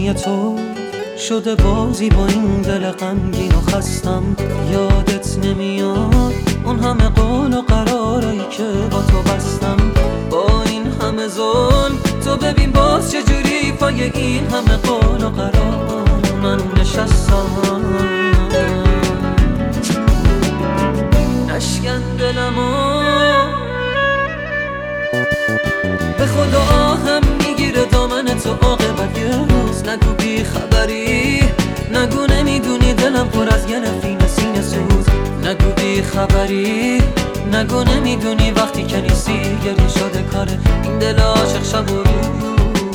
سرگرمی تو شده بازی با این دل غمگین و خستم. یادت نمیاد اون همه قول و قرارایی که با تو بستم. با این همه ظلم تو ببین باز چجوری پای این همه قول و قرار من نشستم. نشکن دلمو به خدا آهم میگیره دامن تو عاقبت یه روز. نگو بی خبری، نگو نمیدونی دلم پر از گرفین سینه سوز. نگو بی خبری، نگو نمیدونی وقتی که نیستی گریه شده کاره این دل عاشق شب و روز.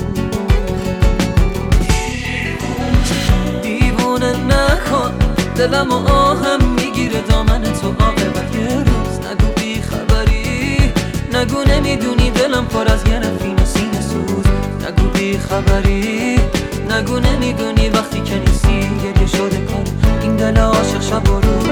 دیوونه نکن دلم و آهم میگیره دامن تو عاقبت یه روز. نگو بی خبری، نگو نمیدونی دلم پر از گرفین سینه سوز. نگو بی خبری، نگو نمیدونی وقتی که نیستی گریه شده کار این دل عاشق شب و روز.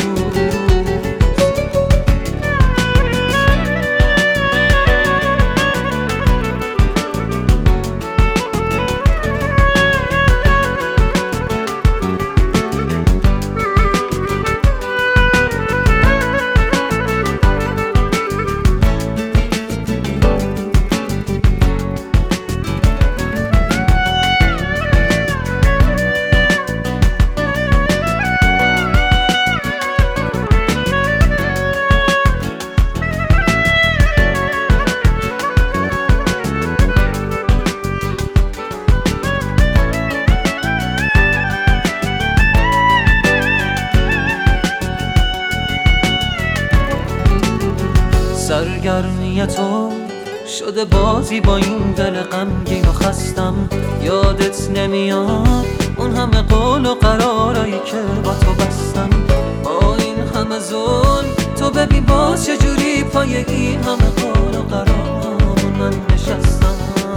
سرگرمی تو شده بازی با این دل غمگین و خستم. یادت نمیاد اون همه قول و قرارایی که با تو بستم. با این همه ظلم تو ببین باز چجوری پای این همه قول و قرار من نشستم.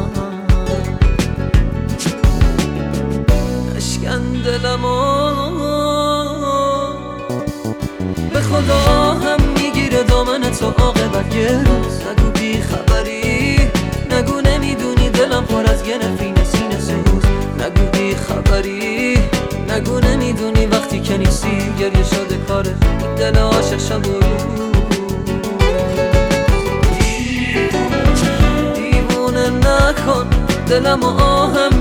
نشکن دلمو به خدا هم میگیره دامن تو عاقبت یه روز. نگو بی خبری، نگو نمیدونی دلم پر از گرفین سینه سوز. نگو بی خبری، نگو نمیدونی وقتی که نیستی گریه شده کاره این دل عاشق شب و روز. دیوونه نکن دلم و آهم